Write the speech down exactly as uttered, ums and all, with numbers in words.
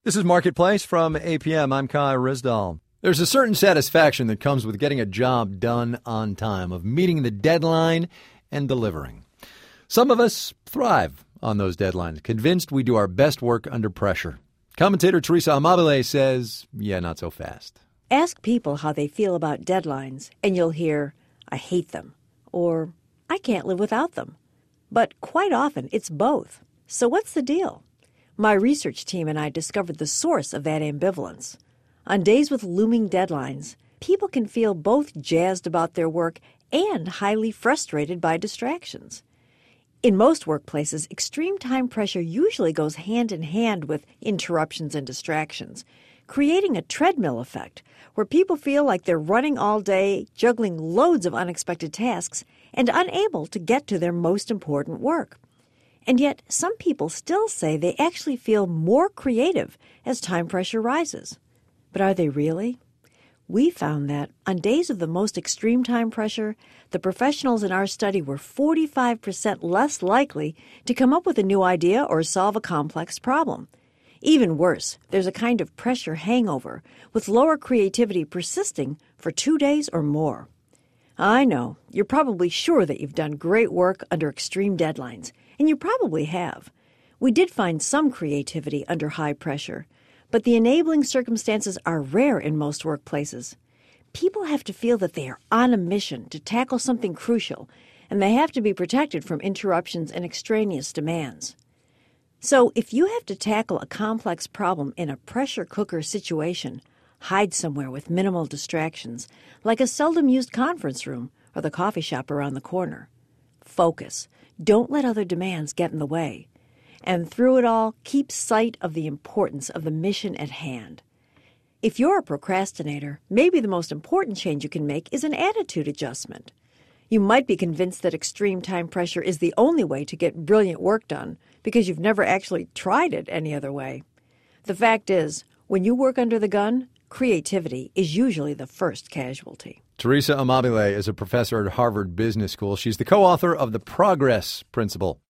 This is Marketplace from A P M. I'm Kai Rizdal. There's a certain satisfaction that comes with getting a job done on time, of meeting the deadline and delivering. Some of us thrive on those deadlines, convinced we do our best work under pressure. Commentator Teresa Amabile says, yeah, not so fast. Ask people how they feel about deadlines, and you'll hear, I hate them, or I can't live without them. But quite often, it's both. So what's the deal? My research team and I discovered the source of that ambivalence. On days with looming deadlines, people can feel both jazzed about their work and highly frustrated by distractions. In most workplaces, extreme time pressure usually goes hand in hand with interruptions and distractions, creating a treadmill effect where people feel like they're running all day, juggling loads of unexpected tasks, and unable to get to their most important work. And yet, some people still say they actually feel more creative as time pressure rises. But are they really? We found that on days of the most extreme time pressure, the professionals in our study were forty-five percent less likely to come up with a new idea or solve a complex problem. Even worse, there's a kind of pressure hangover, with lower creativity persisting for two days or more. I know, you're probably sure that you've done great work under extreme deadlines, and you probably have. We did find some creativity under high pressure, but the enabling circumstances are rare in most workplaces. People have to feel that they are on a mission to tackle something crucial, and they have to be protected from interruptions and extraneous demands. So if you have to tackle a complex problem in a pressure cooker situation, hide somewhere with minimal distractions, like a seldom-used conference room or the coffee shop around the corner. Focus. Don't let other demands get in the way. And through it all, keep sight of the importance of the mission at hand. If you're a procrastinator, maybe the most important change you can make is an attitude adjustment. You might be convinced that extreme time pressure is the only way to get brilliant work done because you've never actually tried it any other way. The fact is, when you work under the gun, creativity is usually the first casualty. Teresa Amabile is a professor at Harvard Business School. She's the co-author of The Progress Principle.